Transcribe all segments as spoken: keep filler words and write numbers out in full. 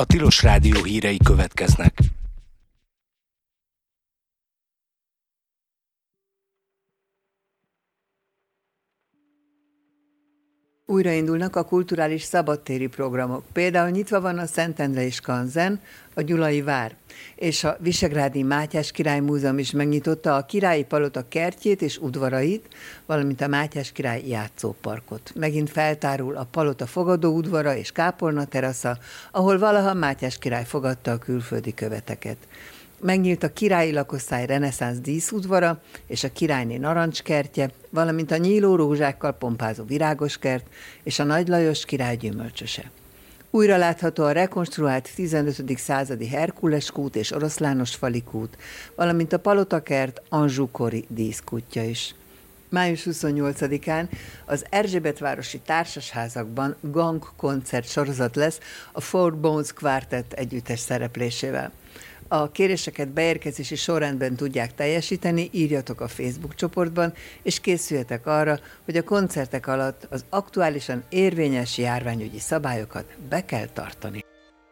A Tilos Rádió hírei következnek. Újraindulnak a kulturális szabadtéri programok. Például nyitva van a Szentendrei Skanzen, a Gyulai Vár, és a Visegrádi Mátyás Király Múzeum is megnyitotta a Királyi Palota kertjét és udvarait, valamint a Mátyás Király játszóparkot. Megint feltárul a palota fogadóudvara és kápolna terasza, ahol valaha Mátyás király fogadta a külföldi követeket. Megnyílt a királyi lakosztály reneszánsz díszudvara és a királyné narancskertje, valamint a nyíló rózsákkal pompázó virágoskert és a Nagy Lajos király gyümölcsöse. Újra látható a rekonstruált tizenötödik századi Herkules kút és Oroszlános fali kút, valamint a palotakert Anjou-kori díszkútja is. május huszonnyolcadikán az Erzsébetvárosi társasházakban gang koncert sorozat lesz a Four Bones Quartet együttes szereplésével. A kéréseket beérkezési sorrendben tudják teljesíteni, írjatok a Facebook csoportban, és készüljetek arra, hogy a koncertek alatt az aktuálisan érvényes járványügyi szabályokat be kell tartani.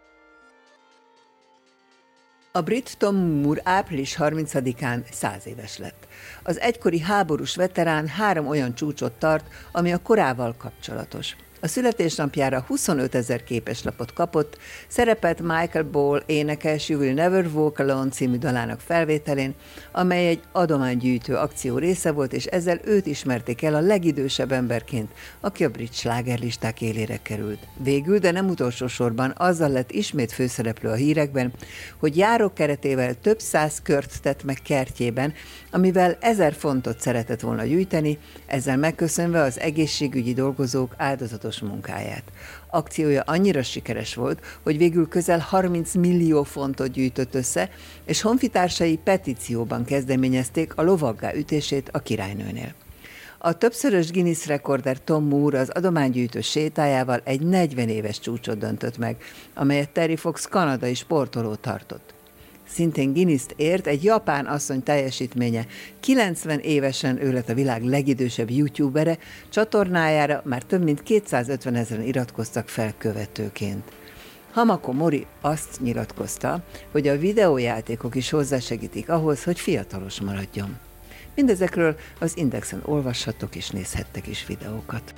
A brit Tom Moore április harmincadikán száz éves lett. Az egykori háborús veterán három olyan csúcsot tart, ami a korával kapcsolatos. A születésnapjára huszonötezer képeslapot kapott, szerepelt Michael Ball énekes You Will Never Walk Alone című dalának felvételén, amely egy adománygyűjtő akció része volt, és ezzel őt ismerték el a legidősebb emberként, aki a brit slágerlisták élére került. Végül, de nem utolsó sorban azzal lett ismét főszereplő a hírekben, hogy járókeretével több száz kört tett meg kertjében, amivel ezer fontot szeretett volna gyűjteni, ezzel megköszönve az egészségügyi dolgozók áldozatos munkáját. Akciója annyira sikeres volt, hogy végül közel harminc millió fontot gyűjtött össze, és honfitársai petícióban kezdeményezték a lovaggá ütését a királynőnél. A többszörös Guinness rekorder Tom Moore az adománygyűjtő sétájával egy negyven éves csúcsot döntött meg, amelyet Terry Fox kanadai sportoló tartott. Szintén Guinness-t ért egy japán asszony teljesítménye. kilencven évesen ő lett a világ legidősebb youtubere, csatornájára már több mint kétszázötven ezeren iratkoztak fel követőként. Hamako Mori azt nyilatkozta, hogy a videójátékok is hozzásegítik ahhoz, hogy fiatalos maradjon. Mindezekről az Indexen olvashattok és nézhettek is videókat.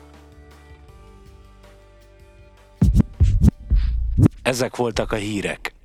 Ezek voltak a hírek.